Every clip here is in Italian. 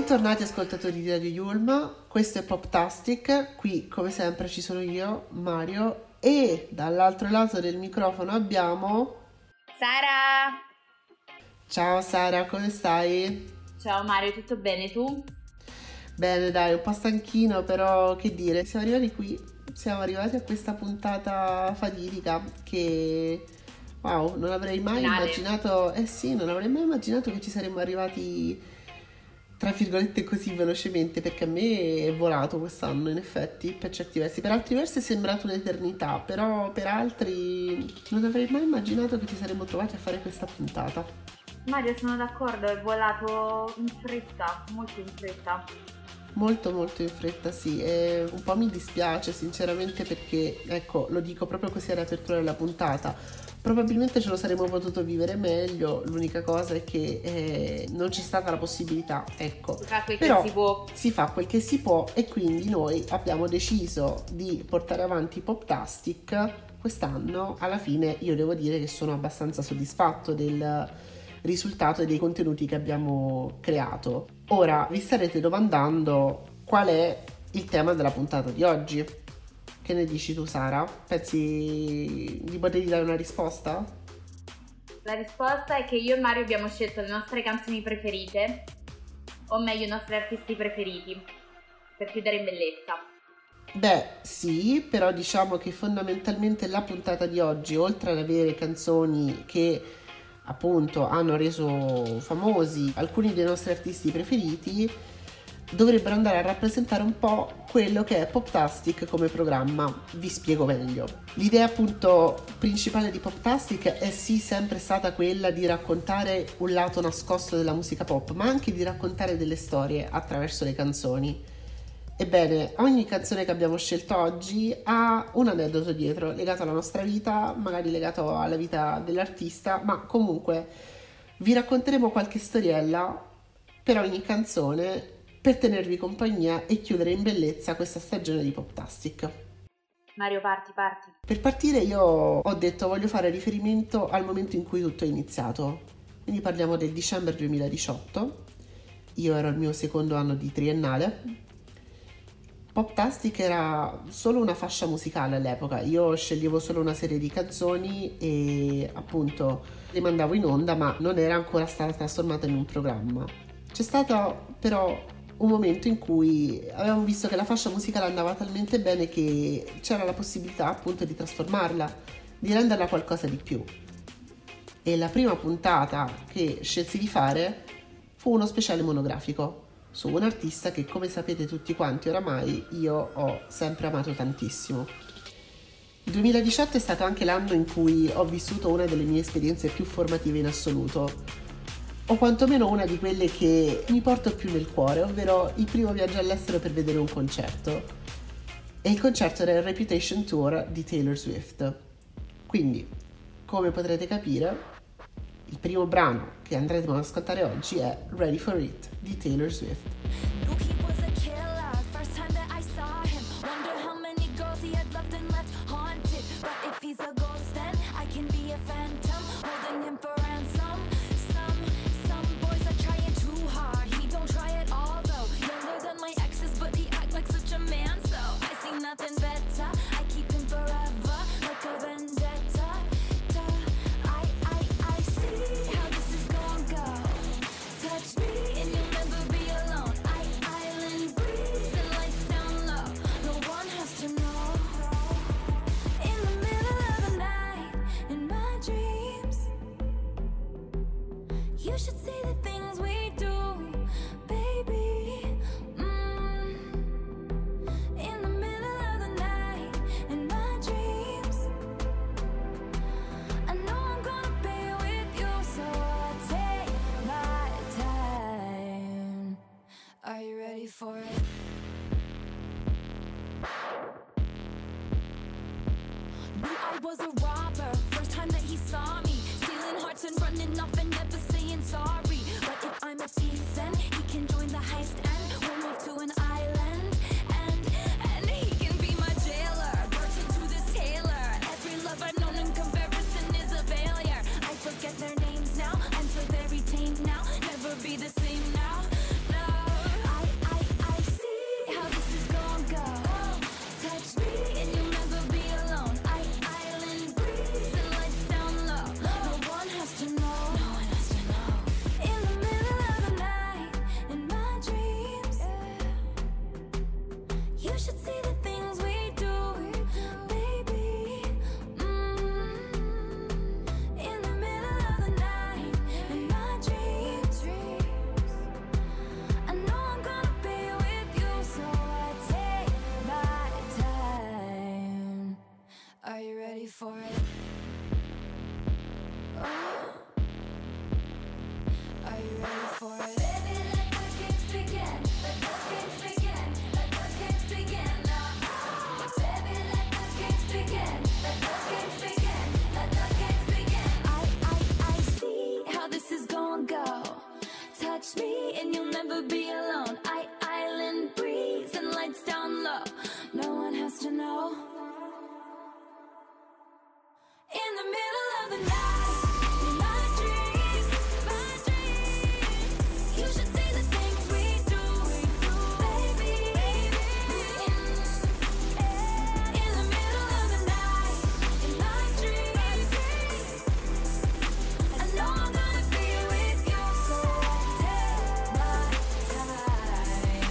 Bentornati ascoltatori di Radio Yulm, questo è Poptastic, qui come sempre ci sono io, Mario, e dall'altro lato del microfono abbiamo... Sara! Ciao Sara, come stai? Ciao Mario, tutto bene tu? Bene dai, un po' stanchino, però che dire, siamo arrivati a questa puntata fatidica che... Wow, non avrei mai immaginato, non avrei mai immaginato che ci saremmo arrivati... tra virgolette così velocemente, perché a me è volato quest'anno in effetti, per certi versi. Per altri versi è sembrato un'eternità, però per altri non avrei mai immaginato che ci saremmo trovati a fare questa puntata. Mario, sono d'accordo, è volato in fretta, molto in fretta. Molto in fretta, sì, e un po' mi dispiace sinceramente perché, ecco, lo dico proprio così all'apertura della puntata, probabilmente ce lo saremmo potuto vivere meglio, l'unica cosa è che non c'è stata la possibilità, ecco. Si fa quel però che si può. Si fa quel che si può e quindi noi abbiamo deciso di portare avanti Poptastic quest'anno. Alla fine io devo dire che sono abbastanza soddisfatto del risultato e dei contenuti che abbiamo creato. Ora vi starete domandando qual è il tema della puntata di oggi. Che ne dici tu, Sara? Pensi di potergli dare una risposta? La risposta è che io e Mario abbiamo scelto le nostre canzoni preferite, o meglio i nostri artisti preferiti, per chiudere in bellezza. Beh, sì, però diciamo che fondamentalmente la puntata di oggi, oltre ad avere canzoni che appunto hanno reso famosi alcuni dei nostri artisti preferiti, dovrebbero andare a rappresentare un po' quello che è Poptastic come programma. Vi spiego meglio. L'idea appunto principale di Poptastic è sì sempre stata quella di raccontare un lato nascosto della musica pop, ma anche di raccontare delle storie attraverso le canzoni. Ebbene, ogni canzone che abbiamo scelto oggi ha un aneddoto dietro, legato alla nostra vita, magari legato alla vita dell'artista, ma comunque vi racconteremo qualche storiella per ogni canzone per tenervi compagnia e chiudere in bellezza questa stagione di Poptastic. Mario, parti. Per partire io ho detto voglio fare riferimento al momento in cui tutto è iniziato, quindi parliamo del dicembre 2018, io ero al mio secondo anno di triennale. Poptastic era solo una fascia musicale all'epoca, io sceglievo solo una serie di canzoni e appunto le mandavo in onda, ma non era ancora stata trasformata in un programma. C'è stato però un momento in cui avevamo visto che la fascia musicale andava talmente bene che c'era la possibilità appunto di trasformarla, di renderla qualcosa di più. E la prima puntata che scelsi di fare fu uno speciale monografico su un artista che, come sapete tutti quanti oramai, io ho sempre amato tantissimo. Il 2018 è stato anche l'anno in cui ho vissuto una delle mie esperienze più formative in assoluto, o quantomeno una di quelle che mi porto più nel cuore, ovvero il primo viaggio all'estero per vedere un concerto. E il concerto era il Reputation Tour di Taylor Swift. Quindi, come potrete capire, il primo brano che andremo ad ascoltare oggi è Ready for It di Taylor Swift. You should see the things we do, baby. In the middle of the night, in my dreams. I know I'm gonna be with you, so I take my time. Are you ready for it? Knew I was a robber, first time that he saw me, stealing hearts and running off and never saying sorry. But if I'm a thief, then he can join the heist and we'll move to an island. And he can be my jailer, virgin to this tailor. Every love I've known in comparison is a failure. I forget their names now, I'm so very tame now. Never be the same now, no. see the things we do, baby. In the middle of the night, in my dreams, I know I'm gonna be with you, so I take my time. Are you ready for it? Are you ready for it? Baby, let the games begin. Let the games begin. Let the games begin now. Baby, let the games begin. Let the games begin. Let the games begin. I see how this is gonna go. Touch me and you'll never be alone. Island breeze and lights down low. No one has to know. In the middle of the night, in my dreams, you should see the things we do, baby. In the middle of the night, in my dreams, I know I'm gonna be with you, so I take my time.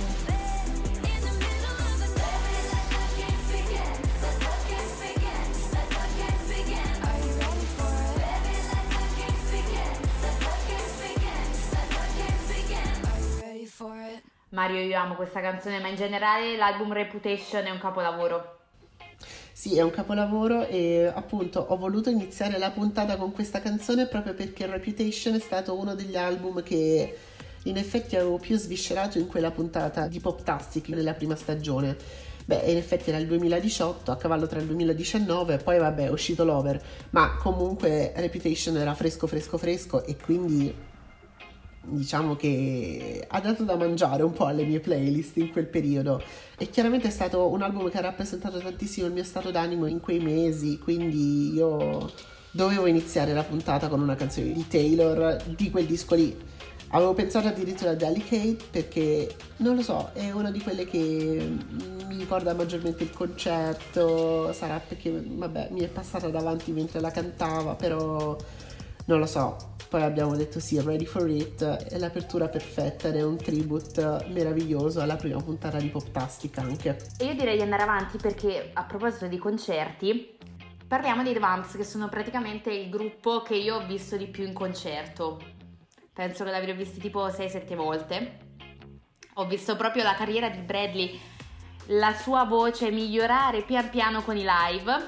In the middle of the night, let the games begin. Let the games begin. Let the games begin. Are you ready for it? Baby, let the games begin. Let the games begin. Let the games begin. Are you ready for it? Mario, io amo questa canzone, ma in generale l'album Reputation è un capolavoro. Sì, è un capolavoro e appunto ho voluto iniziare la puntata con questa canzone proprio perché Reputation è stato uno degli album che in effetti avevo più sviscerato in quella puntata di Poptastic nella prima stagione. Beh, in effetti era il 2018, a cavallo tra il 2019, poi vabbè è uscito Lover, ma comunque Reputation era fresco e quindi diciamo che ha dato da mangiare un po' alle mie playlist in quel periodo e chiaramente è stato un album che ha rappresentato tantissimo il mio stato d'animo in quei mesi, quindi io dovevo iniziare la puntata con una canzone di Taylor di quel disco lì. Avevo pensato addirittura a Delicate perché, non lo so, è una di quelle che mi ricorda maggiormente il concerto, sarà perché, vabbè, mi è passata davanti mentre la cantava, però non lo so. Poi abbiamo detto sì, Ready for It è l'apertura perfetta ed è un tribute meraviglioso alla prima puntata di Poptastic anche. E io direi di andare avanti perché, a proposito di concerti, parliamo dei The Vamps, che sono praticamente il gruppo che io ho visto di più in concerto. Penso che l'avrò visti tipo 6-7 volte. Ho visto proprio la carriera di Bradley, la sua voce migliorare pian piano con i live,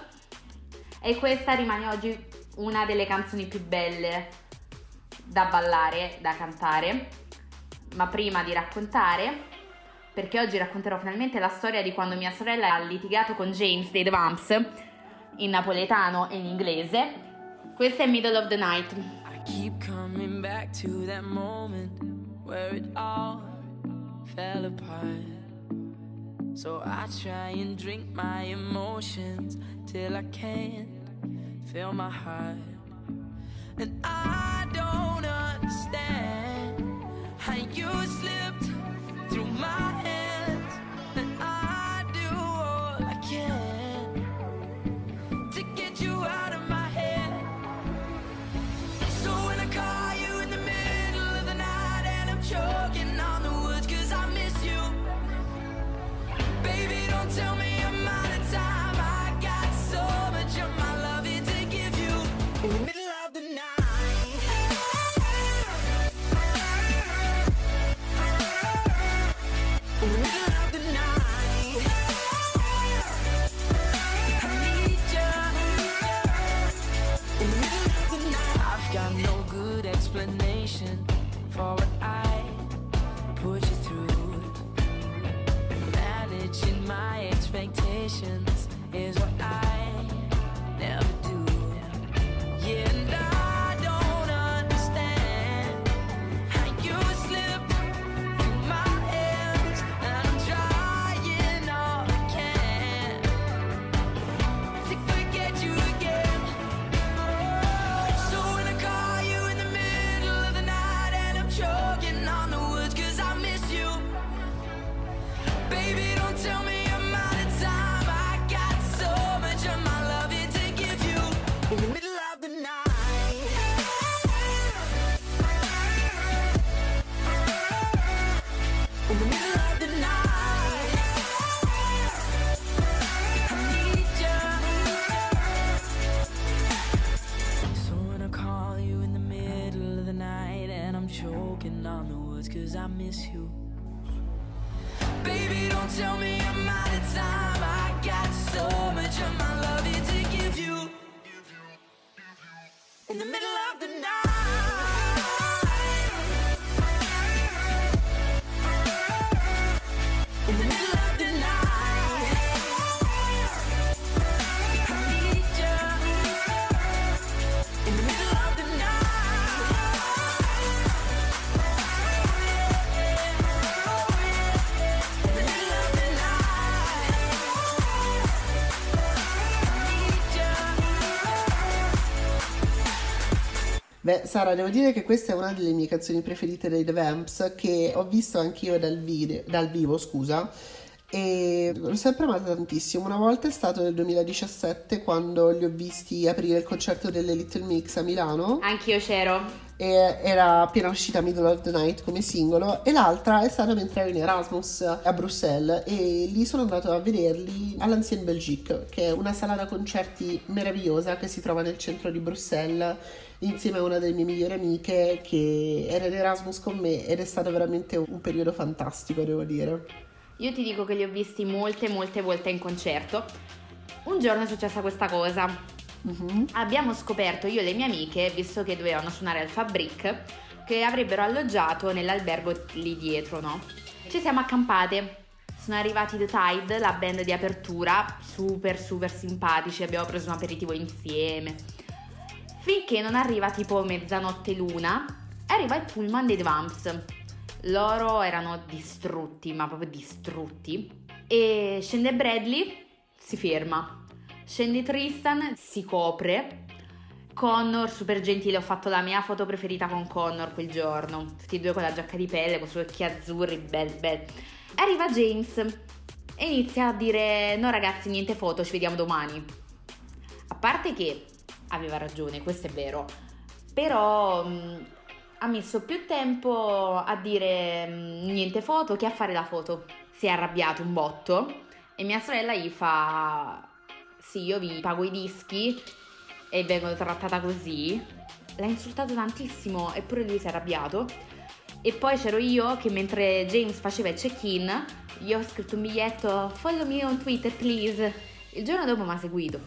e questa rimane oggi una delle canzoni più belle da ballare, da cantare. Ma prima di raccontare, perché oggi racconterò finalmente la storia di quando mia sorella ha litigato con James dei The Vamps in napoletano e in inglese, questa è Middle of the Night. I keep coming back to that moment where it all fell apart. So I try and drink my emotions till I can't feel my heart. And I don't understand how you slipped through my hands. And I do all I can to get you out of my head. So when I call you in the middle of the night and I'm choking on the woods 'cause I miss you, baby, don't tell me I'm out of time. I got so much of my love here to give you in the middle of the night. In the middle of the night, I need you. In the middle of the night, I've got no good explanation for what I put you through. Managing my expectations is what I never do. Yeah, and I don't understand how you slipped through my hands, and I'm trying all I can to forget you again. So when I call you in the middle of the night and I'm choking on the woods 'cause I miss you, baby, don't tell me I'm out of time. I got so much of my love here to give you you. Baby, don't tell me I'm out of time. I got so much of my love to give you. In the middle of the night, in the middle of the night, I need you. In the middle of the night, in the middle of the night, I need you. Beh, Sara, devo dire che questa è una delle mie canzoni preferite dei The Vamps, che ho visto anch'io dal vivo, scusa, e l'ho sempre amata tantissimo. Una volta è stato nel 2017 quando li ho visti aprire il concerto delle Little Mix a Milano. Anch'io c'ero. E era appena uscita Middle of the Night come singolo, e l'altra è stata mentre ero in Erasmus a Bruxelles, e lì sono andato a vederli all'Ancienne Belgique, che è una sala da concerti meravigliosa che si trova nel centro di Bruxelles, insieme a una delle mie migliori amiche che era in Erasmus con me, ed è stato veramente un periodo fantastico, devo dire. Io ti dico che li ho visti molte volte in concerto. Un giorno è successa questa cosa. Abbiamo scoperto, io e le mie amiche, visto che dovevano suonare al Fabric, che avrebbero alloggiato nell'albergo lì dietro, no? Ci siamo accampate. Sono arrivati The Tide, la band di apertura, super simpatici, abbiamo preso un aperitivo insieme. Finché non arriva tipo mezzanotte l'una, arriva il pullman dei The Vamps. Loro erano distrutti, ma proprio distrutti. E scende Bradley, si ferma. Scende Tristan, si copre. Connor, super gentile, ho fatto la mia foto preferita con Connor quel giorno. Tutti e due con la giacca di pelle, con i suoi occhi azzurri, bel. Arriva James e inizia a dire: no ragazzi, niente foto, ci vediamo domani. A parte che aveva ragione, questo è vero, però ha messo più tempo a dire niente foto che a fare la foto. Si è arrabbiato un botto e mia sorella gli fa: sì, io vi pago i dischi e vengo trattata così. L'ha insultato tantissimo, eppure lui si è arrabbiato. E poi c'ero io che mentre James faceva il check-in, io ho scritto un biglietto: follow me on Twitter please. Il giorno dopo mi ha seguito,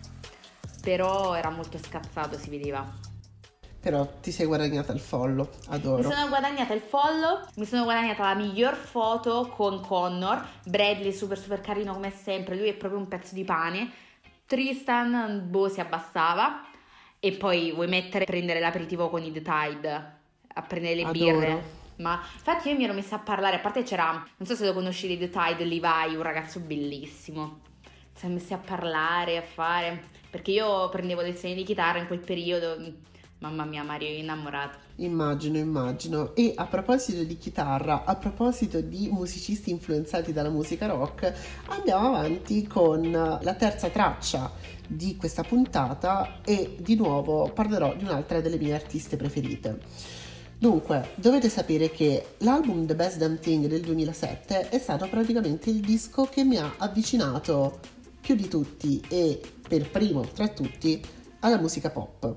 però era molto scazzato, si vedeva. Però ti sei guadagnata il follow, adoro. Mi sono guadagnata il follow, mi sono guadagnata la miglior foto con Connor. Bradley super carino come sempre, lui è proprio un pezzo di pane. Tristan, si abbassava. E poi vuoi prendere l'aperitivo con i The Tide, a prendere le birre. Ma infatti io mi ero messa a parlare, a parte c'era, non so se lo conosci, di The Tide, Levi, un ragazzo bellissimo. Siamo messi a parlare, a fare, perché io prendevo lezioni di chitarra in quel periodo. Mamma mia, Mario, è innamorato. Immagino. E a proposito di chitarra, a proposito di musicisti influenzati dalla musica rock, andiamo avanti con la terza traccia di questa puntata, e di nuovo parlerò di un'altra delle mie artiste preferite. Dunque, dovete sapere che l'album The Best Damn Thing del 2007 è stato praticamente il disco che mi ha avvicinato più di tutti, e per primo tra tutti, alla musica pop.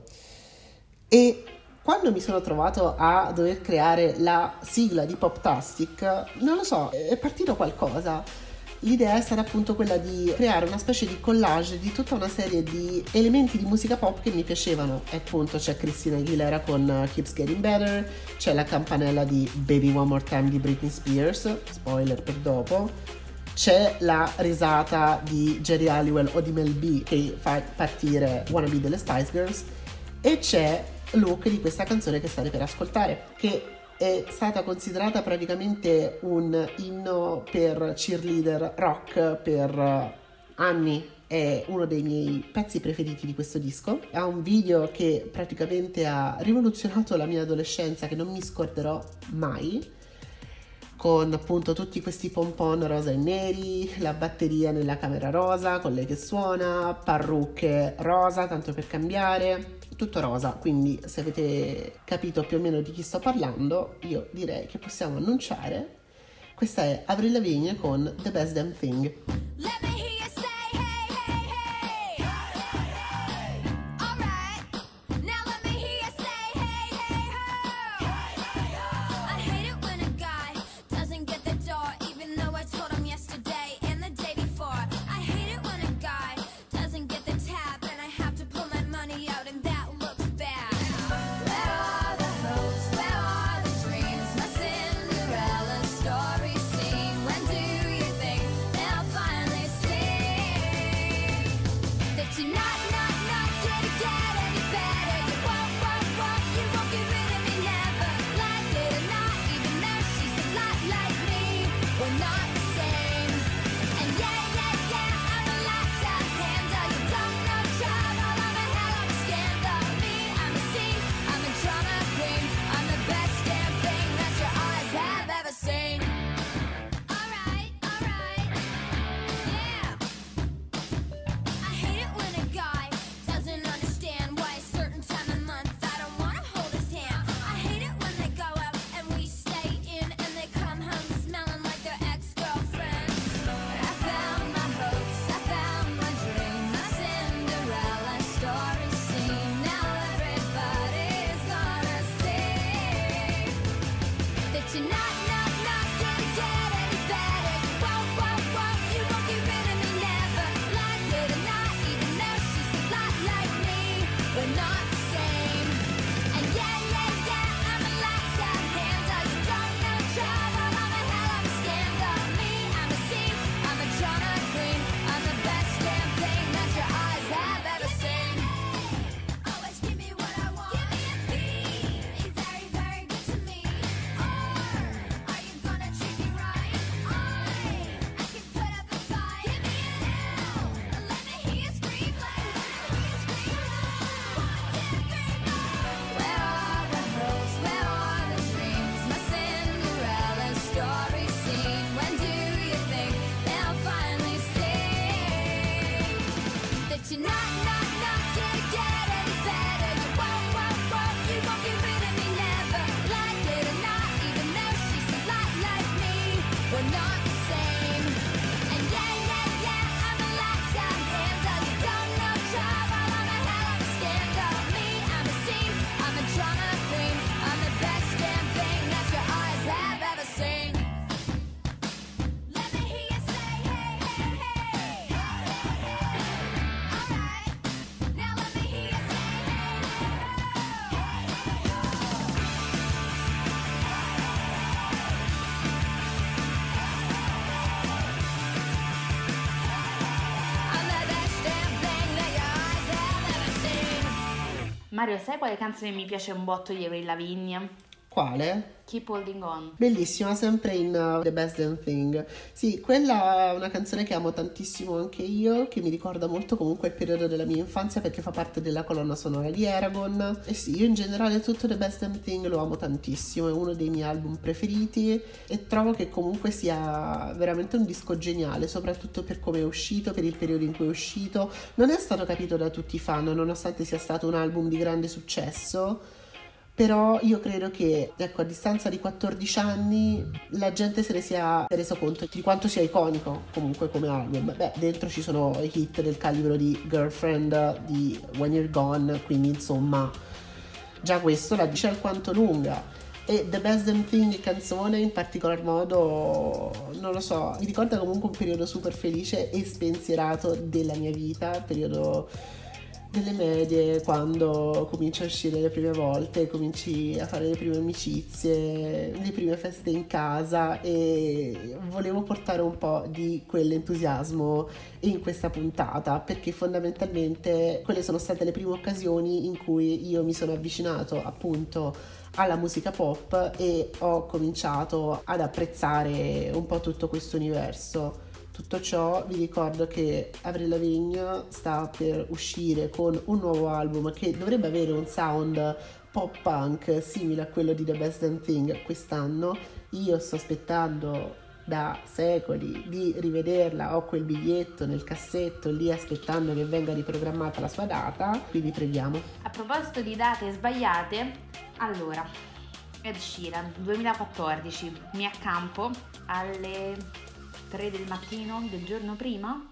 E quando mi sono trovato a dover creare la sigla di Poptastic, non lo so, è partito qualcosa. L'idea è stata appunto quella di creare una specie di collage di tutta una serie di elementi di musica pop che mi piacevano. E appunto c'è Christina Aguilera con Keeps Getting Better, c'è la campanella di Baby One More Time di Britney Spears, spoiler per dopo, c'è la risata di Jerry Halliwell o di Mel B che fa partire Wanna Be delle Spice Girls, e c'è Look di questa canzone che state per ascoltare, che è stata considerata praticamente un inno per cheerleader rock per anni. È uno dei miei pezzi preferiti di questo disco. Ha un video che praticamente ha rivoluzionato la mia adolescenza, che non mi scorderò mai, con appunto tutti questi pompon rosa e neri, la batteria nella camera rosa con lei che suona, parrucche rosa tanto per cambiare, tutto rosa. Quindi se avete capito più o meno di chi sto parlando, io direi che possiamo annunciare. Questa è Avril Lavigne con The Best Damn Thing. Let me hear you say hey, hey, hey. All right. Now let me hear you say hey, hey, ho. I hate it when a guy Mario, sai quale canzone mi piace un botto di Avril Lavigne? Quale? Keep Holding On. Bellissima, sempre in The Best Damn Thing. Sì, quella è una canzone che amo tantissimo anche io, che mi ricorda molto comunque il periodo della mia infanzia perché fa parte della colonna sonora di Eragon. E sì, io in generale tutto The Best Damn Thing lo amo tantissimo, è uno dei miei album preferiti e trovo che comunque sia veramente un disco geniale, soprattutto per come è uscito, per il periodo in cui è uscito. Non è stato capito da tutti i fan, nonostante sia stato un album di grande successo. Però io credo che, ecco, a distanza di 14 anni la gente se ne sia reso conto di quanto sia iconico comunque come album. Beh, dentro ci sono hit del calibro di Girlfriend, di When You're Gone, quindi insomma già questo la dice alquanto lunga. E The Best Damn Thing canzone in particolar modo, non lo so, mi ricorda comunque un periodo super felice e spensierato della mia vita, periodo delle medie, quando cominci a uscire le prime volte, cominci a fare le prime amicizie, le prime feste in casa, e volevo portare un po' di quell'entusiasmo in questa puntata, perché fondamentalmente quelle sono state le prime occasioni in cui io mi sono avvicinato appunto alla musica pop e ho cominciato ad apprezzare un po' tutto questo universo. Tutto ciò, vi ricordo che Avril Lavigne sta per uscire con un nuovo album che dovrebbe avere un sound pop punk simile a quello di The Best Damn Thing quest'anno. Io sto aspettando da secoli di rivederla, ho quel biglietto nel cassetto lì aspettando che venga riprogrammata la sua data, quindi preghiamo. A proposito di date sbagliate, allora, Ed Sheeran 2014, mi accampo alle 3 del mattino del giorno prima,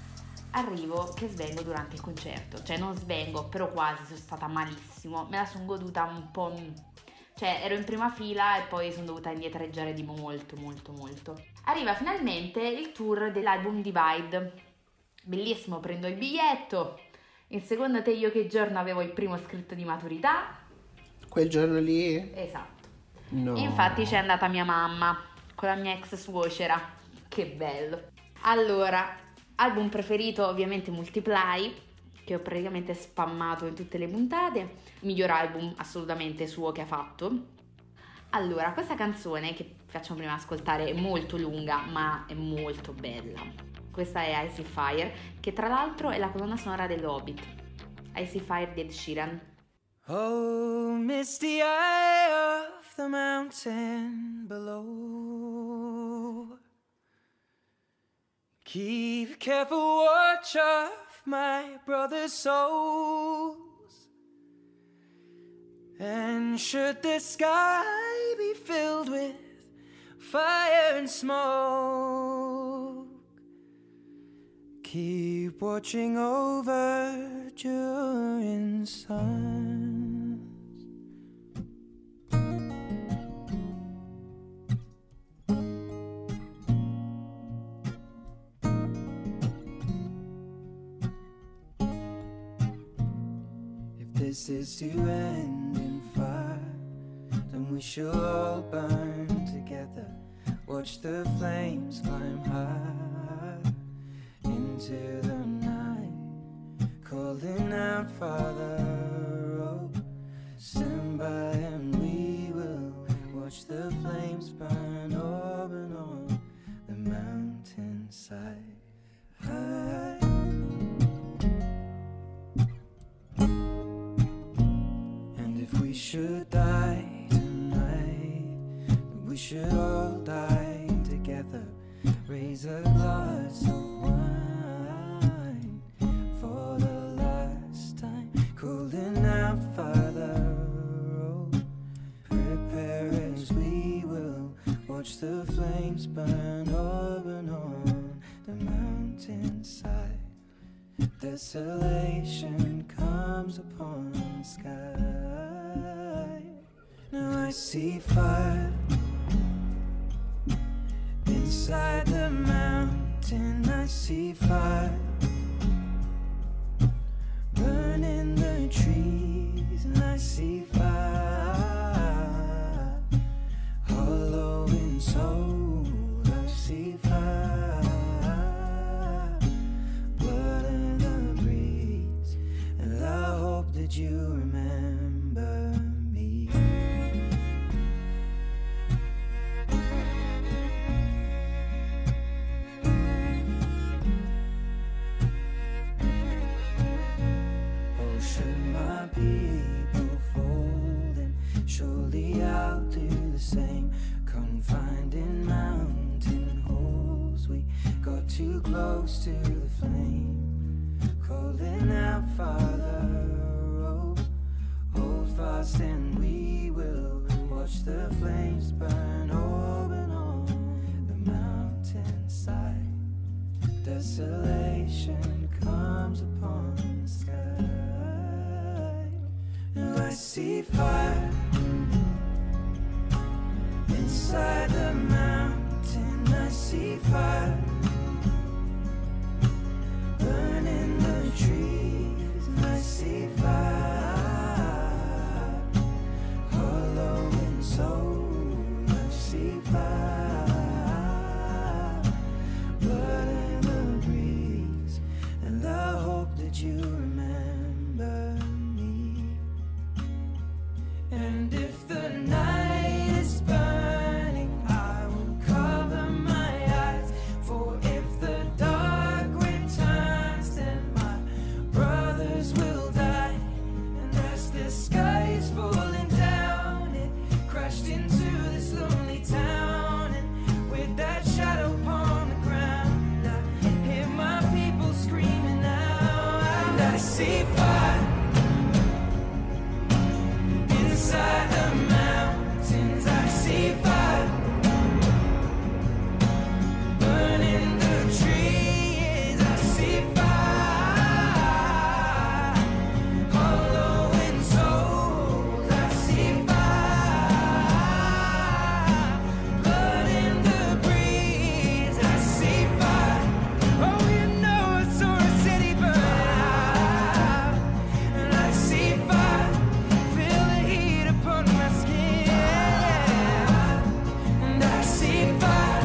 arrivo che svengo durante il concerto, cioè non svengo, però quasi, sono stata malissimo, me la sono goduta un po', cioè ero in prima fila e poi sono dovuta indietreggiare di molto. Arriva finalmente il tour dell'album Divide, bellissimo, prendo il biglietto, e secondo te io che giorno avevo il primo scritto di maturità? Quel giorno lì? Esatto. No. Infatti c'è andata mia mamma con la mia ex suocera. Che bello. Allora, album preferito ovviamente Multiply, che ho praticamente spammato in tutte le puntate. Miglior album assolutamente suo che ha fatto. Allora, questa canzone che facciamo prima ascoltare è molto lunga, ma è molto bella. Questa è I See Fire, che tra l'altro è la colonna sonora dell'Hobbit. I See Fire di Ed Sheeran. Oh, misty eye of the mountain below, keep careful watch of my brother's souls, and should the sky be filled with fire and smoke, keep watching over during suns. If this is to end in fire, then we shall all burn together. Watch the flames climb high into the night, calling out, Father, oh, stand by and we will watch the flames burn open on the mountainside. And if we should die tonight, we should all die together. Raise a glass of wine for the last time, calling out, Father, oh, prepare as we will watch the flames burn open on the mountainside. Desolation comes upon the sky. Now I see fire inside the mountain. I see fire burning the trees, and I see fire hollow in soul. I see fire, blood in the breeze, and I hope that you remember close to the flame, calling out, Father, oh, hold fast and we will watch the flames burn open on the mountainside. Desolation comes upon the sky, and I see fire inside the mountain. I see fire burning the trees, and I see fire hollow in soul. I see fire blood in the breeze, and I hope that you remember me. And if the night is burning, I will cover my eyes. For if the dark returns, then my brothers will die. And as the sky is falling down, it crashed into this lonely town. And with that shadow upon the ground, I hear my people screaming out. And I see fire inside the mountains. I see fire burning the trees. I see fire hollow in souls. I see fire blood in the breeze. I see fire. Oh, you know I saw a city burn out. And I see fire, feel the heat upon my skin. And I see fire,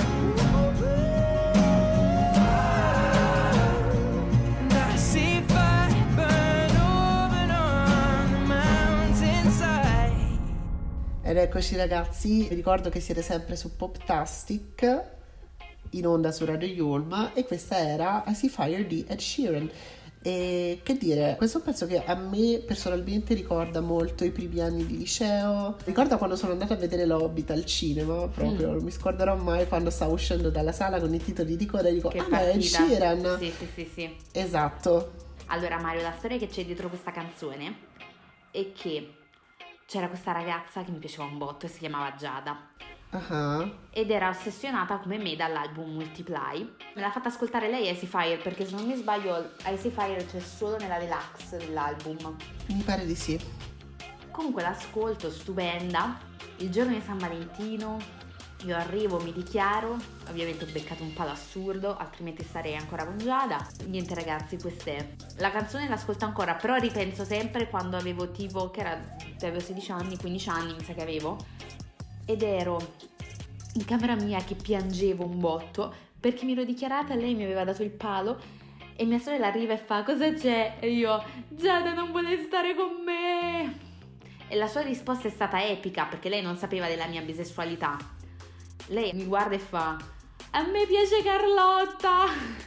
and I see fire burn open on the mountainside. Ed eccoci ragazzi, vi ricordo che siete sempre su Poptastic, in onda su Radio Yulm, e questa era I See Fire di Ed Sheeran. E che dire, questo è un pezzo che a me personalmente ricorda molto i primi anni di liceo, ricorda quando sono andata a vedere l'Hobbit al cinema, proprio non mi scorderò mai quando stavo uscendo dalla sala con i titoli di coda e dico, Che ah ma è Ed partita. Sheeran. Sì. Esatto. Allora Mario, la storia che c'è dietro questa canzone è che c'era questa ragazza che mi piaceva un botto e si chiamava Giada Ah, ed era ossessionata come me dall'album Multiply. Me l'ha fatta ascoltare lei Icy Fire, perché se non mi sbaglio Icy Fire c'è solo nella deluxe dell'album. mi pare di sì. Comunque l'ascolto, stupenda. Il giorno di San Valentino io arrivo, mi dichiaro, ovviamente ho beccato un palo assurdo, altrimenti sarei ancora con Giada. Niente ragazzi, questa è la canzone, l'ascolto ancora, però ripenso sempre quando avevo tipo, che era, avevo 16 anni, 15 anni mi sa che avevo, ed ero in camera mia che piangevo un botto perché mi ero dichiarata, lei mi aveva dato il palo e mia sorella arriva e fa, cosa c'è? E io, Giada non vuole stare con me. E la sua risposta è stata epica perché lei non sapeva della mia bisessualità. Lei mi guarda e fa, a me piace Carlotta.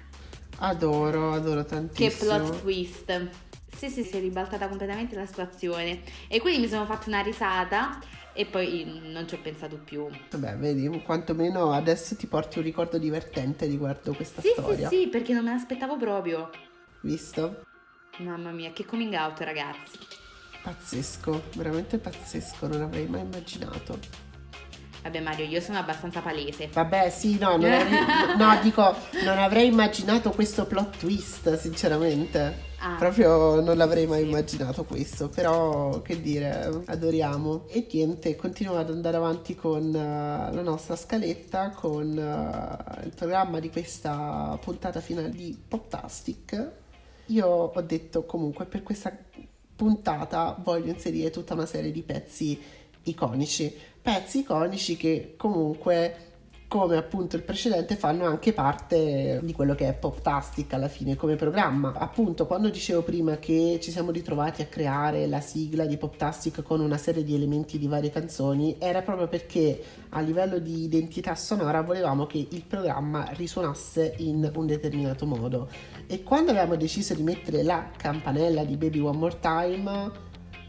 Adoro tantissimo. Che plot twist. Sì, si è ribaltata completamente la situazione. E quindi mi sono fatta una risata e poi non ci ho pensato più. Vabbè, vedi, quantomeno adesso ti porti un ricordo divertente riguardo questa Sì, storia. sì, perché non me l'aspettavo proprio. Visto? Mamma mia, che coming out, ragazzi. Pazzesco, veramente pazzesco, non avrei mai immaginato. Vabbè Mario, io sono abbastanza palese. Vabbè, sì, no, dico, non avrei immaginato questo plot twist, sinceramente. Proprio non l'avrei mai immaginato questo, però che dire, adoriamo. E niente, continuo ad andare avanti con la nostra scaletta, con il programma di questa puntata finale di Poptastic. Io ho detto comunque per questa puntata voglio inserire tutta una serie di pezzi iconici che comunque, come appunto il precedente, fanno anche parte di quello che è Poptastic alla fine come programma. Appunto, quando dicevo prima che ci siamo ritrovati a creare la sigla di Poptastic con una serie di elementi di varie canzoni, era proprio perché a livello di identità sonora volevamo che il programma risuonasse in un determinato modo. E quando avevamo deciso di mettere la campanella di Baby One More Time,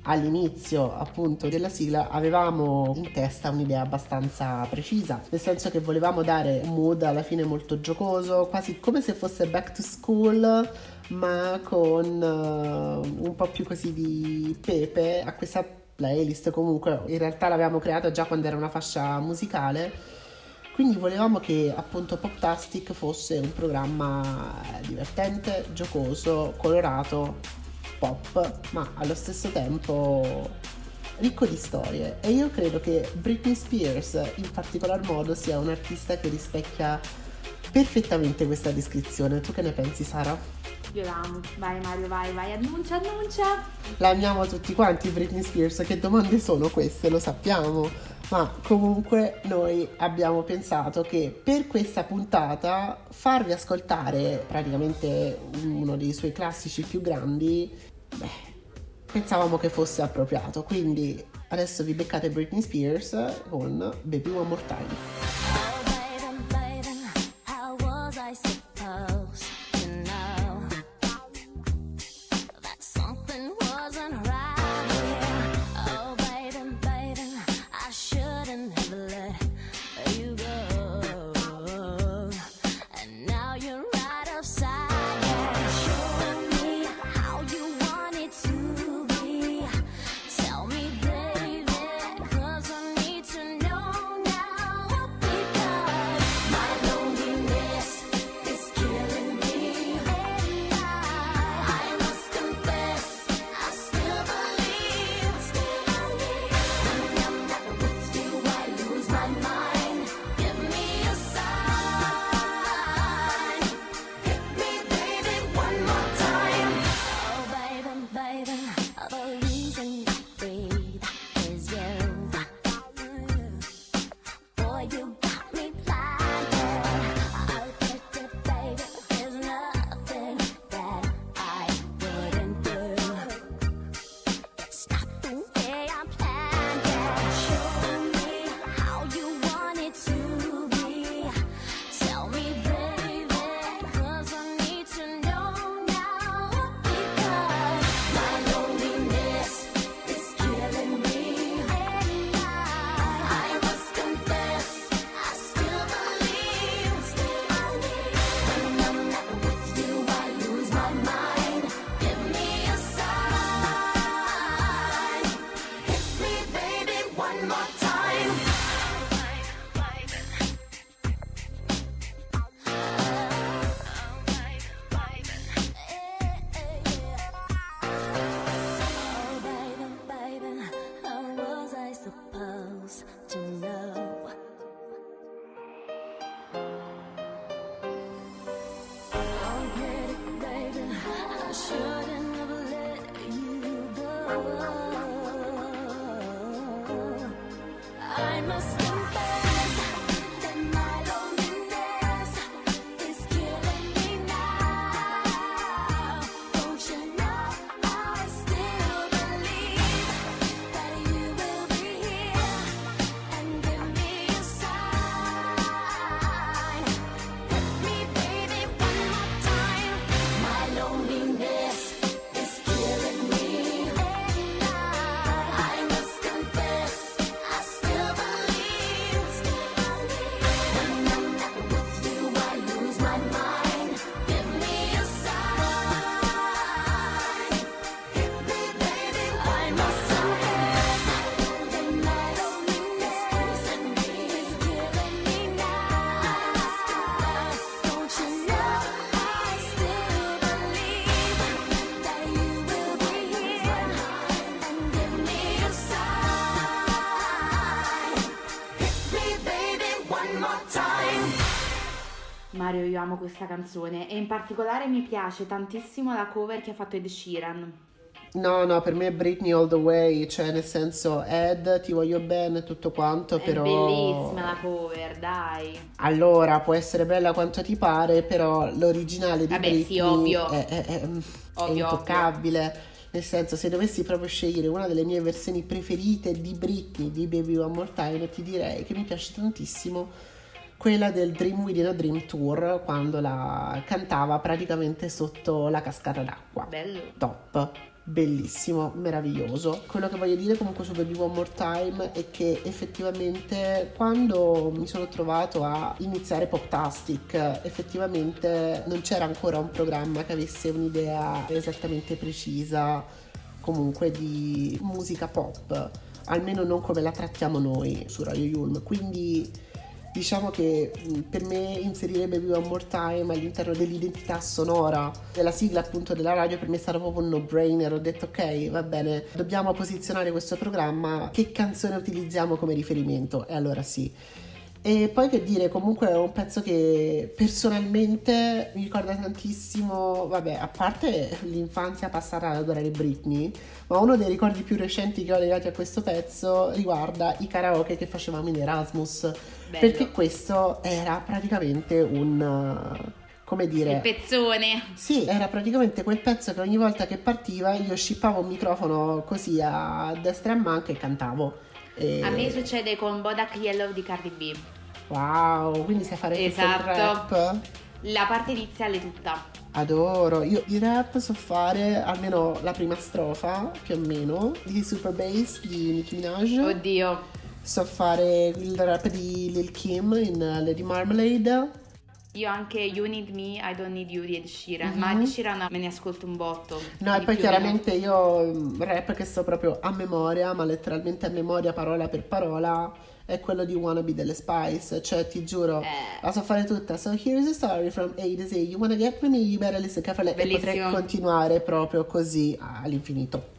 all'inizio appunto della sigla avevamo in testa un'idea abbastanza precisa, nel senso che volevamo dare un mood alla fine molto giocoso, quasi come se fosse back to school, ma con un po' più così di pepe a questa playlist. Comunque in realtà l'avevamo creata già quando era una fascia musicale, quindi volevamo che appunto Poptastic fosse un programma divertente, giocoso, colorato, pop, ma allo stesso tempo ricco di storie. E io credo che Britney Spears in particolar modo sia un artista che rispecchia perfettamente questa descrizione. Tu che ne pensi, Sara? Io l'amo. Vai Mario, vai, annuncia. La amiamo tutti quanti Britney Spears, che domande sono queste, lo sappiamo. Ma comunque noi abbiamo pensato che per questa puntata farvi ascoltare praticamente uno dei suoi classici più grandi, pensavamo che fosse appropriato. Quindi adesso vi beccate Britney Spears con Baby One More Time. Mario, io amo questa canzone e in particolare mi piace tantissimo la cover che ha fatto Ed Sheeran. No, per me è Britney all the way, cioè nel senso Ed, ti voglio bene, tutto quanto, però... È bellissima la cover, dai. Allora, può essere bella quanto ti pare, però l'originale di Britney sì, ovvio. È Ovvio. intoccabile. Nel senso, se dovessi proprio scegliere una delle mie versioni preferite di Britney, di Baby One More Time, ti direi che mi piace tantissimo quella del Dream Within a Dream Tour, quando la cantava praticamente sotto la cascata d'acqua. Bello. Top, bellissimo, meraviglioso. Quello che voglio dire comunque su Baby One More Time è che effettivamente quando mi sono trovato a iniziare Poptastic, effettivamente non c'era ancora un programma che avesse un'idea esattamente precisa comunque di musica pop, almeno non come la trattiamo noi su Radio Yulm, quindi diciamo che per me inserire Baby One More Time all'interno dell'identità sonora della sigla appunto della radio per me è stato proprio un no-brainer. Ho detto ok, va bene, dobbiamo posizionare questo programma, che canzone utilizziamo come riferimento? E allora sì. E poi che dire, comunque è un pezzo che personalmente mi ricorda tantissimo, vabbè, a parte l'infanzia passata ad adorare Britney, ma uno dei ricordi più recenti che ho legati a questo pezzo riguarda i karaoke che facevamo in Erasmus. Bello. Perché questo era praticamente come dire, il pezzone. sì, era praticamente quel pezzo che ogni volta che partiva io scippavo un microfono così a destra e a manca e cantavo. A me succede con Bodak Yellow di Cardi B. Wow, quindi sai fare tutto il Esatto. rap? La parte iniziale tutta. Adoro, io di rap so fare almeno la prima strofa, più o meno, di Super Bass di Nicki Minaj. Oddio. So fare il rap di Lil Kim in Lady Marmalade. Io anche You Need Me, I Don't Need You di Ed Sheeran, ma di Sheeran me ne ascolto un botto. No, e Di poi più chiaramente io rap che so proprio a memoria, ma letteralmente a memoria, parola per parola, è quello di Wannabe delle Spice. Cioè, ti giuro, la so fare tutta. So here's a story from A to Z, you wanna get with me, you better listen carefully. E potrei continuare proprio così all'infinito.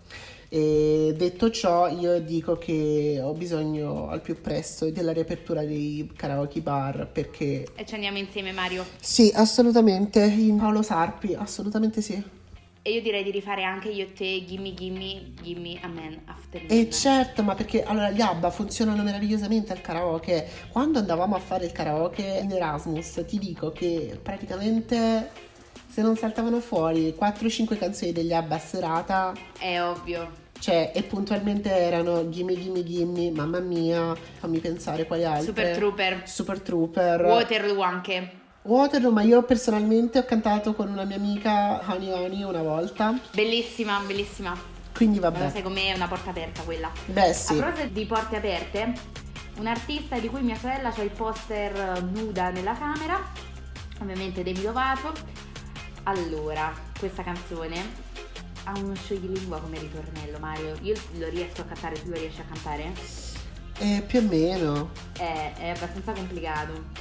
E detto ciò, io dico che ho bisogno al più presto della riapertura dei karaoke bar, perché E ci andiamo insieme, Mario. sì, assolutamente, in Paolo Sarpi, assolutamente sì. E io direi di rifare anche io e te, Gimme Gimme, Gimme a Man After E Me. certo, ma perché allora gli ABBA funzionano meravigliosamente al karaoke. Quando andavamo a fare il karaoke in Erasmus, ti dico che praticamente se non saltavano fuori 4-5 canzoni degli ABBA a serata, È ovvio. cioè, e puntualmente erano Gimme Gimme Gimme, Mamma Mia, fammi pensare quali altre. Super Trooper. Waterloo anche. Waterloo, ma io personalmente ho cantato con una mia amica Honey Honey una volta, Bellissima, bellissima. quindi Ma vabbè. sai com'è? È una porta aperta quella. Beh sì. A proposito di porte aperte, un artista di cui mia sorella ha il poster nuda nella camera, ovviamente Demi Lovato. Allora, questa canzone ha uno scioglilingua come ritornello, Mario. Io lo riesco a cantare, tu lo riesci a cantare? Più o meno. È abbastanza complicato.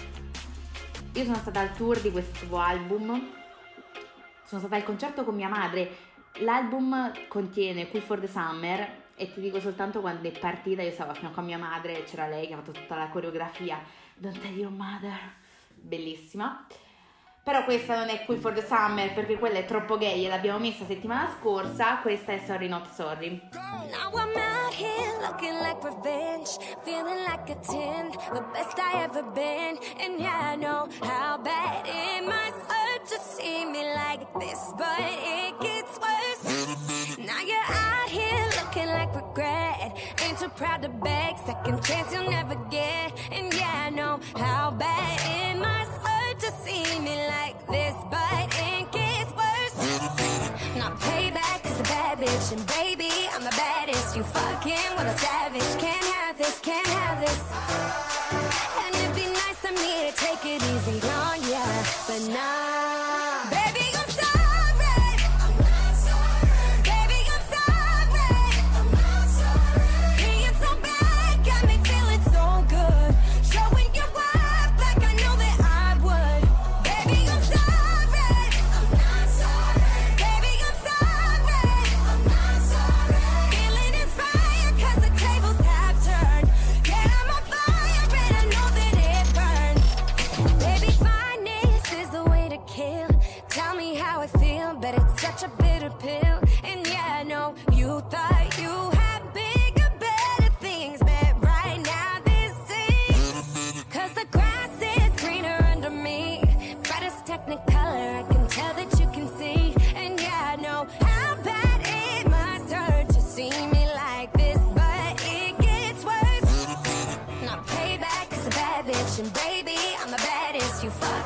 Io sono stata al tour di questo album, sono stata al concerto con mia madre. L'album contiene Cool for the Summer e ti dico soltanto quando è partita io stavo a fianco a mia madre e c'era lei che ha fatto tutta la coreografia. Don't tell your mother. Bellissima. Però questa non è Cool for the Summer perché quella è troppo gay e l'abbiamo messa settimana scorsa. Questa è Sorry Not Sorry. Now I'm out here looking like revenge, feeling like a 10, the best I ever been. And yeah, I know how bad it must hurt to see me like this, but it gets worse. Now you're out here looking like regret, ain't too proud to beg, second chance you'll never get. And yeah, I know how bad it must hurt to see me like this, but it gets worse. Now payback is a bad bitch, and baby, I'm the baddest. You fucking with a savage. Can't have this, can't have this. And it'd be nice of me to take it easy on ya, but nah. Baby, I'm sorry. I'm not sorry. Baby, I'm sorry. I'm not sorry. Being so bad got me feeling so good. Showing you up like I know that I would. Baby, I'm sorry. I'm not sorry. Baby, I'm sorry. I'm not sorry. Feeling inspired 'cause the tables have turned. Yeah, I'm on fire and I know that it burns. Baby, fineness is the way to kill. Tell me how I feel, but it's such a bitter pill. And yeah, I know you thought you had bigger, better things, but right now this is 'cause the grass is greener under me. Brightest technicolor, I can tell that you can see. And yeah, I know how bad it must hurt to see me like this, but it gets worse. Now payback is a bad bitch, and baby, I'm the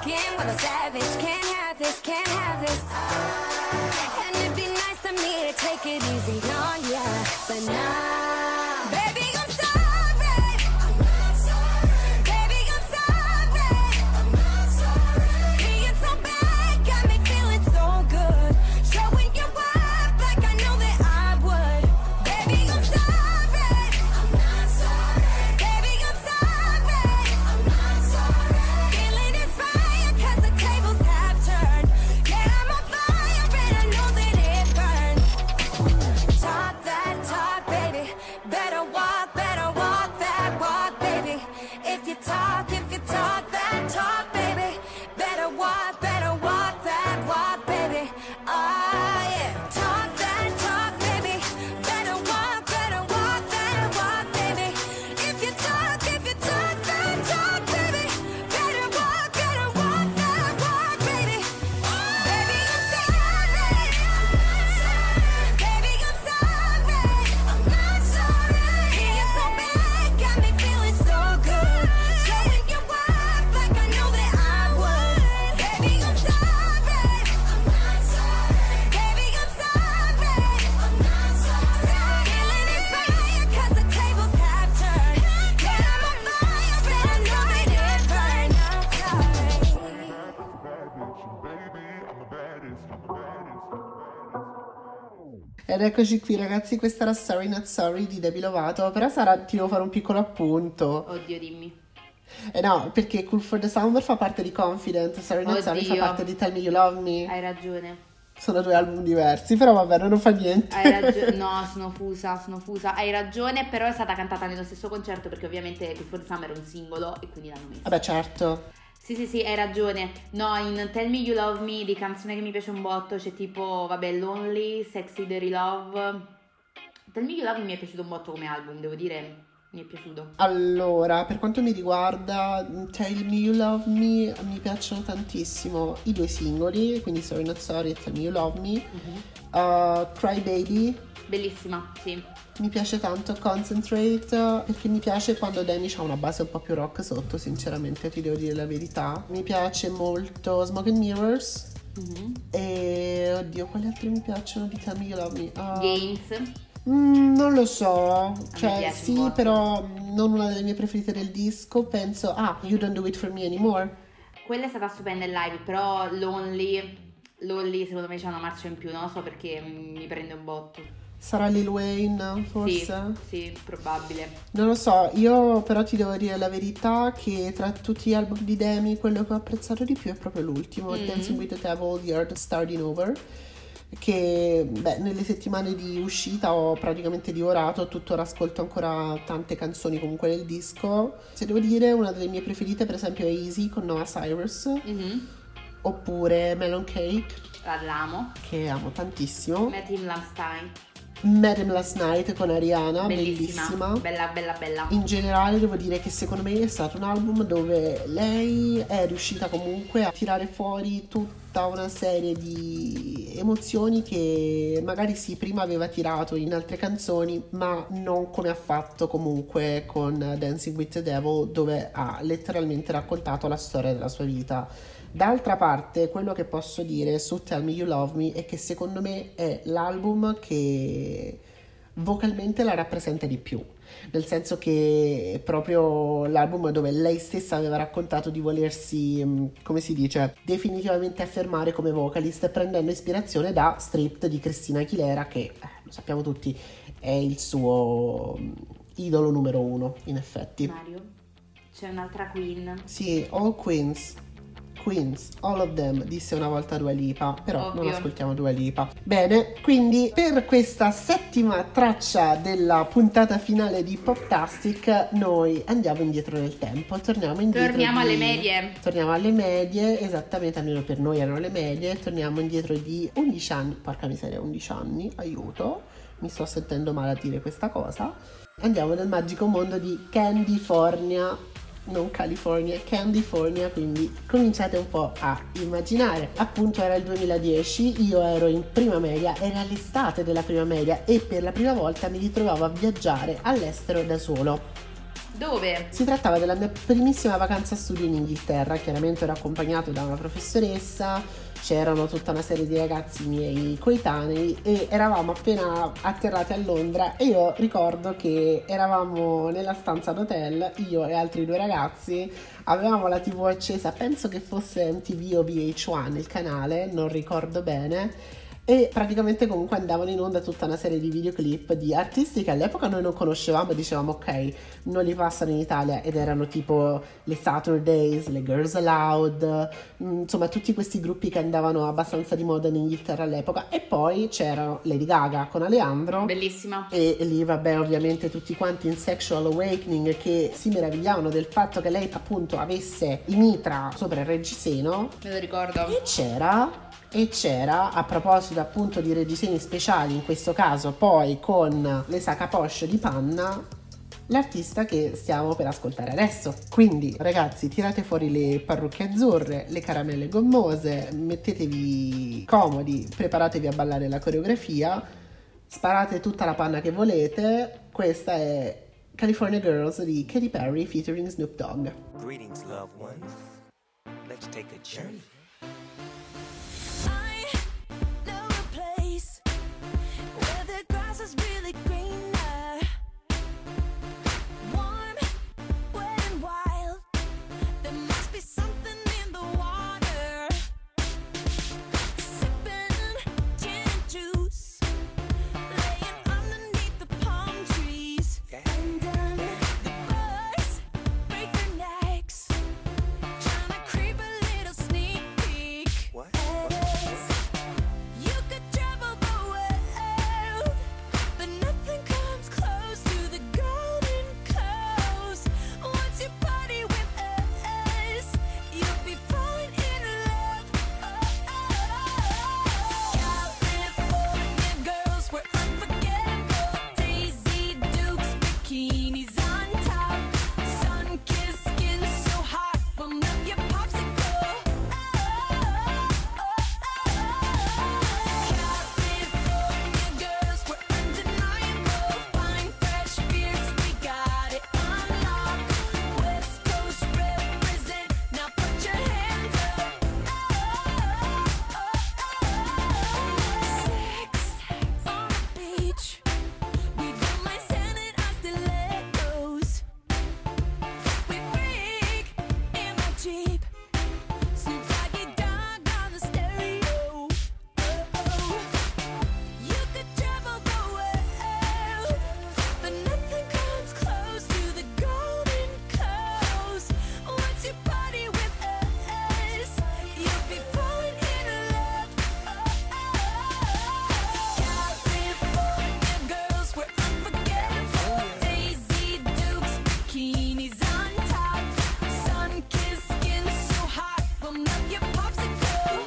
again with a savage. Can't have this, can't have this. And it'd be nice of me to take it easy on ya, but nah. Baby, I'm sorry. I'm not sorry. Baby, I'm sorry. I'm not sorry. Being so bad got me feeling so good. Showing you up like I know that I would. Baby, I'm sorry. I'm not sorry. Baby, I'm sorry. I'm not sorry. Feeling inspired 'cause the tables have turned. Yeah, I'm on fire and I know that it burns. Talk that talk, baby. Better walk that walk, baby. If you talk that talk, baby. Better walk that walk, baby. Oh yeah. Talk that talk, baby. Better walk that walk, baby. If you talk that talk, baby. Better walk that walk, baby. Baby, I'm sorry. Baby, I'm sorry. I'm not sorry. Being so bad got me feeling so good. Showing you up like I know that I would. Baby, I'm sorry. I'm not sorry. Baby, I'm sorry. I'm not sorry. Feeling inspired 'cause the tables have turned. Yeah, I'm on fire and I know that it burns. Ed eccoci qui ragazzi, questa era Sorry Not Sorry di Demi Lovato. Però Sara, ti devo fare un piccolo appunto. Oddio, dimmi. No, perché Cool for the Summer fa parte di Confident, Sorry Not Sorry fa Oddio. parte di Tell Me You Love Me. Hai ragione. Sono due album diversi, però vabbè, non fa niente. Hai ragione. No, sono fusa. Hai ragione, però è stata cantata nello stesso concerto perché ovviamente Good for the Summer è un singolo e quindi l'hanno messo. Vabbè, certo. Sì, hai ragione. No, in Tell Me You Love Me, di canzone che mi piace un botto, c'è tipo, vabbè, Lonely, Sexy Dirty Love. Tell Me You Love Me mi è piaciuto un botto come album, devo dire, mi è piaciuto. Allora, per quanto mi riguarda, Tell Me You Love Me, mi piacciono tantissimo i due singoli, quindi Sorry Not Sorry e Tell Me You Love Me. Cry Baby, Bellissima, sì. mi piace tanto. Concentrate, perché mi piace quando Demi ha una base un po' più rock sotto, sinceramente, ti devo dire la verità. Mi piace molto Smoke and Mirrors. E oddio, quali altri mi piacciono di Tell Me You Love Me? Games. Non lo so, me cioè piace sì, un botto. però non una delle mie preferite del disco. Penso, You Don't Do It For Me Anymore. Quella è stata stupenda in live, però Lonely secondo me c'è una marcia in più, non lo so perché mi prende un botto. Sarà Lil Wayne, forse? Sì, probabile. Non lo so, io però ti devo dire la verità che tra tutti gli album di Demi quello che ho apprezzato di più è proprio l'ultimo, Dancing with the Devil, The Art of Starting Over, che nelle settimane di uscita ho praticamente divorato, tuttora ascolto ancora tante canzoni comunque del disco. Se devo dire, una delle mie preferite per esempio è Easy con Noah Cyrus, oppure Melon Cake, L'amo. che amo tantissimo, Met Him Last Time. Met Him Last Night con Ariana, Bellissima. bellissima. Bella. In generale devo dire che secondo me è stato un album dove lei è riuscita comunque a tirare fuori tutta una serie di emozioni che magari sì, prima aveva tirato in altre canzoni, ma non come ha fatto comunque con Dancing with the Devil, dove ha letteralmente raccontato la storia della sua vita. D'altra parte, quello che posso dire su Tell Me You Love Me è che secondo me è l'album che vocalmente la rappresenta di più, nel senso che è proprio l'album dove lei stessa aveva raccontato di volersi, come si dice, definitivamente affermare come vocalist, prendendo ispirazione da Stripped di Christina Aguilera, che lo sappiamo tutti è il suo idolo numero uno, in effetti. Mario, c'è un'altra queen. Sì, All Queens, all of them, disse una volta Dua Lipa, però Ovvio. non ascoltiamo Dua Lipa. Bene, quindi per questa settima traccia della puntata finale di Poptastic noi andiamo indietro nel tempo, torniamo Alle medie. Torniamo alle medie, esattamente, almeno per noi erano le medie, torniamo indietro di 11 anni, porca miseria, 11 anni, aiuto, mi sto sentendo male a dire questa cosa. Andiamo nel magico mondo di Candyfornia, non California, Candyfornia, quindi cominciate un po' a immaginare. Appunto era il 2010, io ero in prima media, era l'estate della prima media e per la prima volta mi ritrovavo a viaggiare all'estero da solo. Dove? Si trattava della mia primissima vacanza studio in Inghilterra, chiaramente ero accompagnato da una professoressa, c'erano tutta una serie di ragazzi miei coetanei e eravamo appena atterrati a Londra e io ricordo che eravamo nella stanza d'hotel, io e altri 2 ragazzi, avevamo la TV accesa, penso che fosse MTV o VH1 il canale, non ricordo bene, e praticamente comunque andavano in onda tutta una serie di videoclip di artisti che all'epoca noi non conoscevamo e dicevamo ok, non li passano in Italia, ed erano tipo le Saturdays, le Girls Aloud, insomma tutti questi gruppi che andavano abbastanza di moda in Inghilterra all'epoca. E poi c'era Lady Gaga con Alejandro, Bellissima. e lì vabbè ovviamente tutti quanti in Sexual Awakening che si meravigliavano del fatto che lei appunto avesse i mitra sopra il reggiseno. Me lo ricordo. E c'era, a proposito appunto di reggiseni speciali, in questo caso poi con le Saka Posh di panna, l'artista che stiamo per ascoltare adesso. Quindi ragazzi, tirate fuori le parrucche azzurre, le caramelle gommose, mettetevi comodi, preparatevi a ballare la coreografia, sparate tutta la panna che volete. Questa è California Girls di Katy Perry featuring Snoop Dogg. Greetings, loved ones. Let's take a journey. I know a place where the grass is really greener, warm, wet and wild. There must be something in the water. Sipping gin and juice, laying underneath the palm trees. And the birds break their necks, trying to creep a little sneak peek. What? You could travel the world, but nothing comes close to the Golden Coast. Once you party with us, you'll be falling in love. California girls, we're unforgettable. Daisy Dukes, bikinis on top, sun-kissed skin so hot, we'll melt your popsicle. California girls, we're undeniable. Fine, fresh, fierce, we got it on lock. West Coast represent, now put your hands up. Sex on the beach, we don't mind sanding our stilettos. We freak in my Jeep, Snoop Doggy Dogg on the stereo. You could travel the world, but nothing comes close to the Golden Coast. Once you party with us, you'll be falling in love. California girls, we're unforgettable. Daisy Dukes, bikinis on top, sun-kissed skin so hot, we'll melt your popsicle.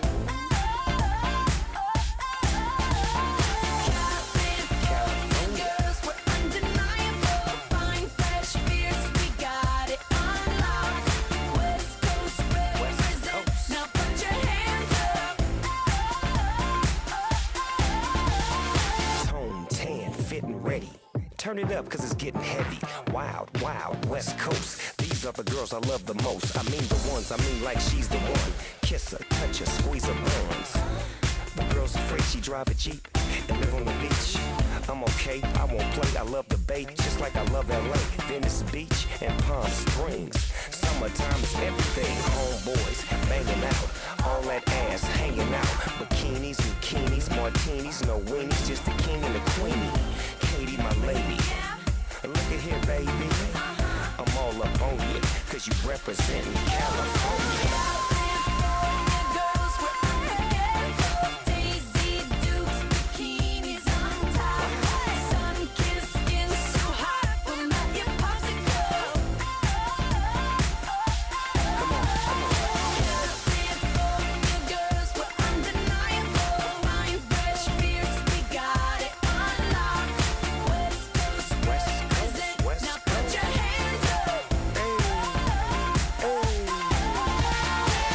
California girls, we're undeniable. Fine, fresh, fierce, we got it on lock. West Coast represent, now put your hands up. Tone, tan, fit and ready. Turn it up, cause it's getting heavy. Wild, wild, West Coast. These are the girls I love the most. I mean the ones, I mean like she's the one. Kiss her, touch her, squeeze her bones. The girl's afraid she drive a Jeep and live on the beach. I'm okay, I won't play, I love the bay, just like I love LA. Venice Beach and Palm Springs. Summertime is everything. Homeboys banging out, all that ass hanging out. Bikinis, bikinis, martinis, no weenies, just the king and the queenie. Katie, my lady. Look at here, baby. I'm all up on you, cause you representing California. Girls, we're unforgettable. Daisy Dukes, bikinis on top, sun-kissed skin so hot, we'll melt your popsicle. California girls, we're undeniable. Fine, fresh, fierce, we got it on lock. West Coast represent, now put your hands up.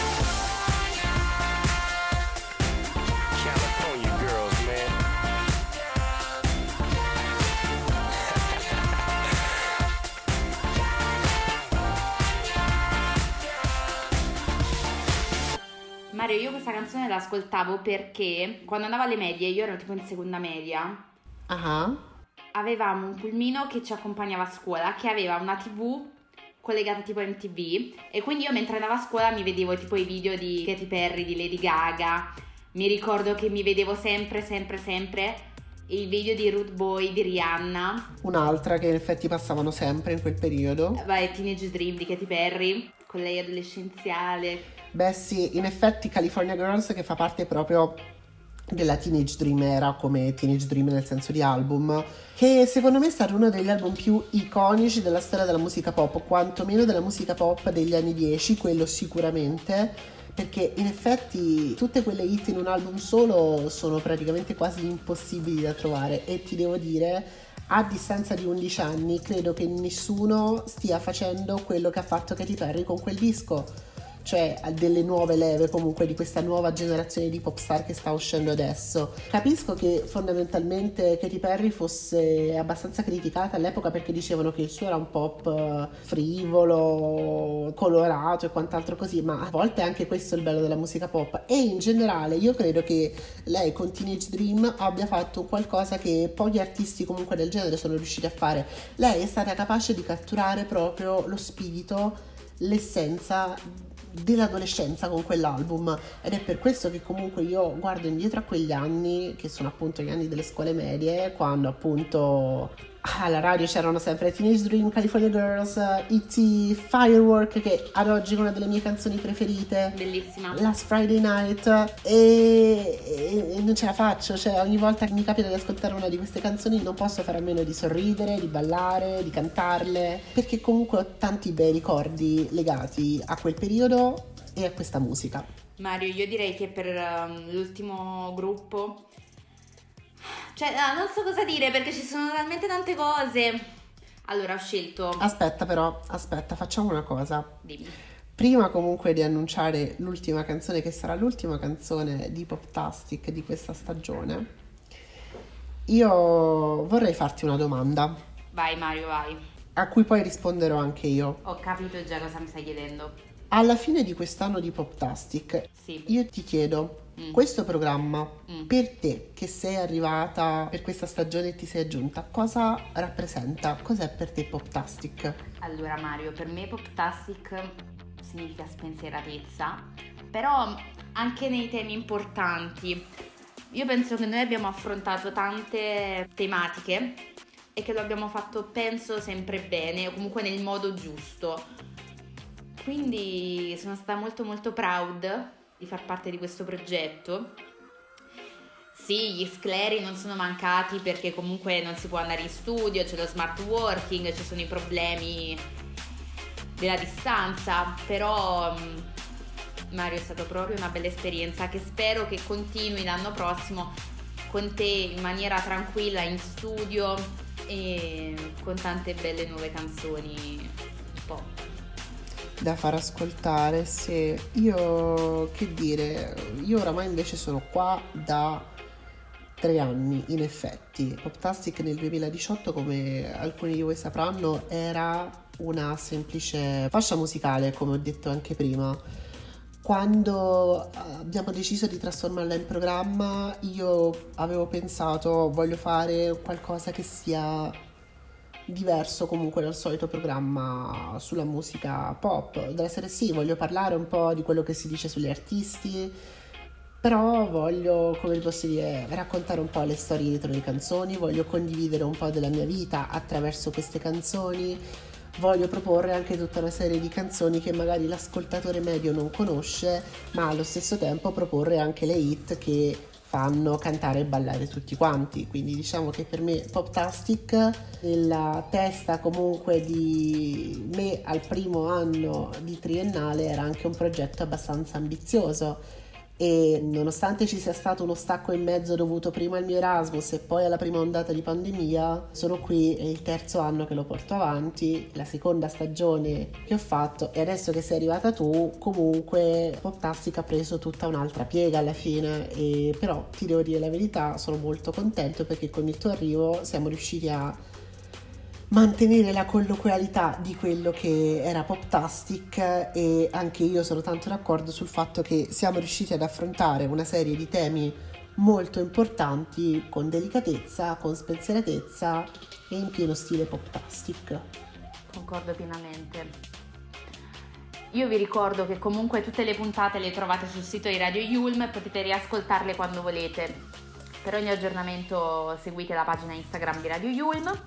Mario, io questa canzone l'ascoltavo perché quando andavo alle medie, io ero tipo in seconda media, Ah, avevamo un pulmino che ci accompagnava a scuola, che aveva una TV collegata tipo a MTV, e quindi io mentre andavo a scuola mi vedevo tipo i video di Katy Perry, di Lady Gaga. Mi ricordo che mi vedevo sempre i video di Rude Boy, di Rihanna, un'altra che in effetti passavano sempre in quel periodo. vai, Teenage Dream di Katy Perry, con lei adolescenziale. Beh sì, in effetti California Girls, che fa parte proprio della Teenage Dream era, come Teenage Dream nel senso di album, che secondo me è stato uno degli album più iconici della storia della musica pop, quantomeno della musica pop degli anni 10, quello sicuramente, perché in effetti tutte quelle hit in un album solo sono praticamente quasi impossibili da trovare, e ti devo dire, a distanza di 11 anni credo che nessuno stia facendo quello che ha fatto Katy Perry con quel disco, cioè delle nuove leve comunque di questa nuova generazione di pop star che sta uscendo adesso. Capisco che fondamentalmente Katy Perry fosse abbastanza criticata all'epoca perché dicevano che il suo era un pop frivolo, colorato e quant'altro così, ma a volte anche questo è il bello della musica pop, e in generale io credo che lei con Teenage Dream abbia fatto qualcosa che pochi artisti comunque del genere sono riusciti a fare. Lei è stata capace di catturare proprio lo spirito, l'essenza dell'adolescenza con quell'album, ed è per questo che comunque io guardo indietro a quegli anni che sono appunto gli anni delle scuole medie, quando appunto alla radio c'erano sempre Teenage Dream, California Girls, E.T., Firework, che ad oggi è una delle mie canzoni preferite, Bellissima. Last Friday Night, e non ce la faccio, cioè ogni volta che mi capita di ascoltare una di queste canzoni non posso fare a meno di sorridere, di ballare, di cantarle, perché comunque ho tanti bei ricordi legati a quel periodo e a questa musica. Mario, io direi che per l'ultimo gruppo, cioè non so cosa dire perché ci sono talmente tante cose. Allora ho scelto, Aspetta, facciamo una cosa. dimmi. Prima comunque di annunciare l'ultima canzone, che sarà l'ultima canzone di Poptastic di questa stagione, io vorrei farti una domanda Vai Mario, vai. a cui poi risponderò anche io. Ho capito già cosa mi stai chiedendo. Alla fine di quest'anno di Poptastic, Sì. io ti chiedo, questo programma, Mm. per te che sei arrivata per questa stagione e ti sei aggiunta, cosa rappresenta? Cos'è per te Poptastic? Allora Mario, per me Poptastic significa spensieratezza, però anche nei temi importanti. Io penso che noi abbiamo affrontato tante tematiche e che lo abbiamo fatto, penso, sempre bene, o comunque nel modo giusto. Quindi sono stata molto molto proud di far parte di questo progetto. Sì, gli scleri non sono mancati perché comunque non si può andare in studio, c'è lo smart working, ci sono i problemi della distanza, però Mario, è stata proprio una bella esperienza che spero che continui l'anno prossimo con te in maniera tranquilla in studio e con tante belle nuove canzoni pop. Da far ascoltare, sì. Io, che dire, io oramai invece sono qua da 3 anni, in effetti. Poptastic nel 2018, come alcuni di voi sapranno, era una semplice fascia musicale, come ho detto anche prima. Quando abbiamo deciso di trasformarla in programma, io avevo pensato, voglio fare qualcosa che sia diverso comunque dal solito programma sulla musica pop, della serie sì, voglio parlare un po' di quello che si dice sugli artisti, però voglio, come vi posso dire, raccontare un po' le storie dietro le canzoni, voglio condividere un po' della mia vita attraverso queste canzoni, voglio proporre anche tutta una serie di canzoni che magari l'ascoltatore medio non conosce, ma allo stesso tempo proporre anche le hit che fanno cantare e ballare tutti quanti. Quindi diciamo che per me Poptastic, nella testa comunque di me al primo anno di triennale, era anche un progetto abbastanza ambizioso, e nonostante ci sia stato uno stacco in mezzo dovuto prima al mio Erasmus e poi alla prima ondata di pandemia, sono qui, è il terzo anno che lo porto avanti, la seconda stagione che ho fatto, e adesso che sei arrivata tu comunque Poptastic ha preso tutta un'altra piega alla fine, e però ti devo dire la verità, sono molto contento perché con il tuo arrivo siamo riusciti a mantenere la colloquialità di quello che era Poptastic, e anche io sono tanto d'accordo sul fatto che siamo riusciti ad affrontare una serie di temi molto importanti con delicatezza, con spensieratezza e in pieno stile Poptastic. Concordo pienamente. Io vi ricordo che comunque tutte le puntate le trovate sul sito di Radio Yulm e potete riascoltarle quando volete. Per ogni aggiornamento seguite la pagina Instagram di Radio Yulm.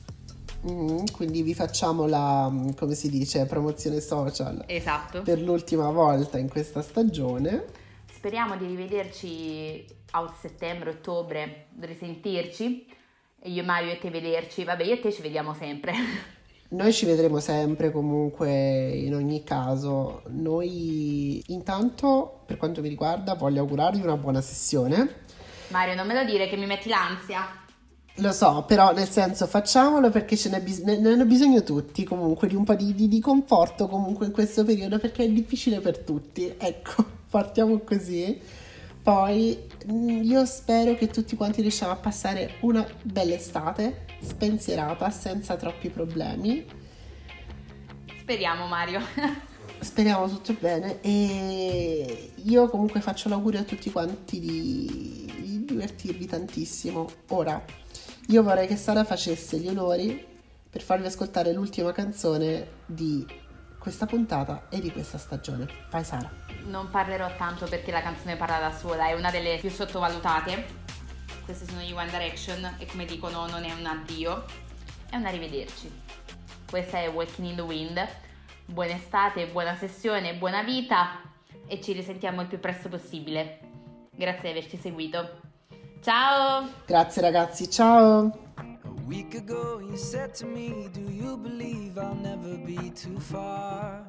Quindi vi facciamo la, come si dice, promozione social. Esatto. Per l'ultima volta in questa stagione. Speriamo di rivederci a settembre, ottobre, risentirci. E io, Mario, e te vederci. Vabbè, io e te ci vediamo sempre. Noi ci vedremo sempre comunque, in ogni caso. Noi intanto, per quanto mi riguarda, voglio augurarvi una buona sessione. Mario, non me lo dire che mi metti l'ansia. Lo so, però nel senso facciamolo perché ne hanno bisogno tutti comunque di un po' di conforto comunque in questo periodo, perché è difficile per tutti. Ecco, partiamo così. Poi io spero che tutti quanti riusciamo a passare una bella estate, spensierata, senza troppi problemi. Speriamo, Mario. Speriamo tutto bene, e io comunque faccio l'augurio a tutti quanti di divertirvi tantissimo. Ora, io vorrei che Sara facesse gli onori per farvi ascoltare l'ultima canzone di questa puntata e di questa stagione. Vai Sara. Non parlerò tanto perché la canzone parla da sola, è una delle più sottovalutate. Questi sono gli One Direction e, come dicono, non è un addio, è un arrivederci. Questa è Walking in the Wind. Buona estate, buona sessione, buona vita e ci risentiamo il più presto possibile. Grazie di averci seguito. Ciao! Grazie ragazzi, ciao! A week ago you said to me, do you believe I'll never be too far?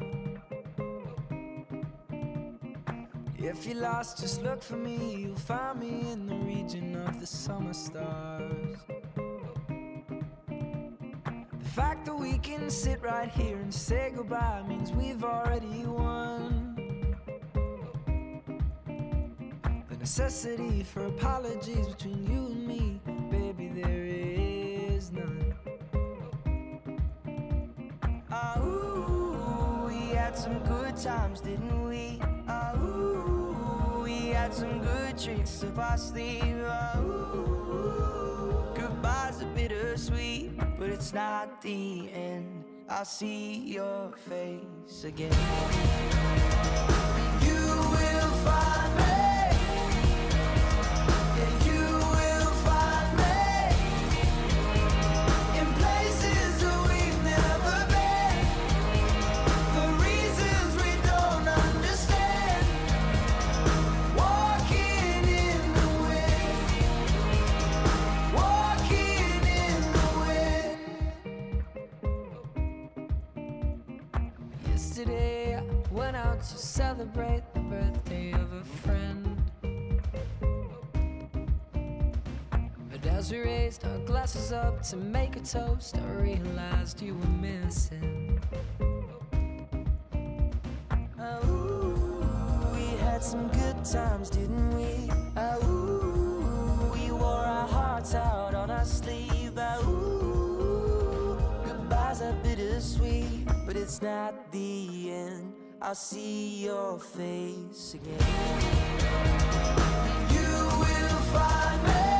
If you're lost, just look for me, you'll find me in the region of the summer stars. The fact that we can sit right here and say goodbye means we've already won. The necessity for apologies between you and me, baby, there is none. Ooh, we had some good times, didn't we? Ooh, we had some good tricks up our sleeve. Ooh, goodbye's a bittersweet, but it's not the end. I'll see your face again. You will find me. Yeah, you will find me in places that we've never been, for reasons we don't understand. Walking in the wind, walking in the wind. Yesterday I went out to celebrate the birthday of a friend. But as we raised our glasses up to make a toast, I realized you were missing. Ooh, we had some good times, didn't we? Ooh, we wore our hearts out on our sleeve. Ooh, goodbyes are bittersweet, but it's not the end. I'll see your face again. You will find me.